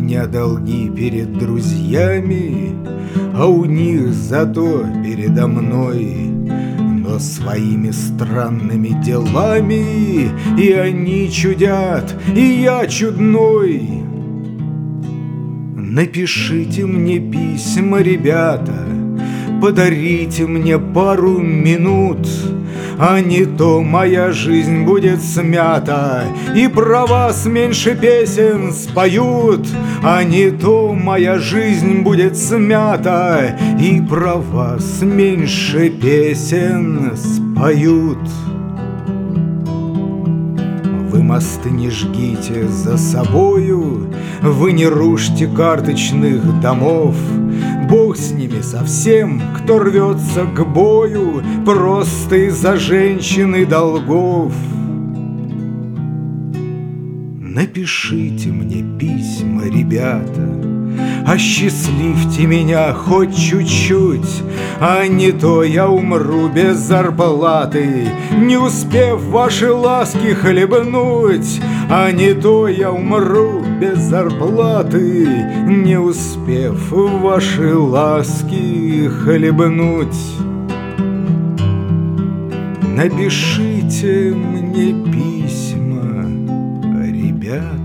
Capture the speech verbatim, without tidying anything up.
меня долги перед друзьями, а у них зато передо мной. Но своими странными делами и они чудят, и я чудной. Напишите мне письма, ребята, подарите мне пару минут, а не то моя жизнь будет смята, и про вас меньше песен споют. А не то моя жизнь будет смята, и про вас меньше песен споют. Вы мосты не жгите за собою, вы не рушьте карточных домов. Бог с ними совсем, кто рвется к бою просто из-за женщины долгов. Напишите мне письма, ребята, осчастливьте меня хоть чуть-чуть, а не то я умру без зарплаты, не успев ваши ласки хлебнуть. А не то я умру без зарплаты, не успев ваши ласки хлебнуть. Напишите мне письма, ребята.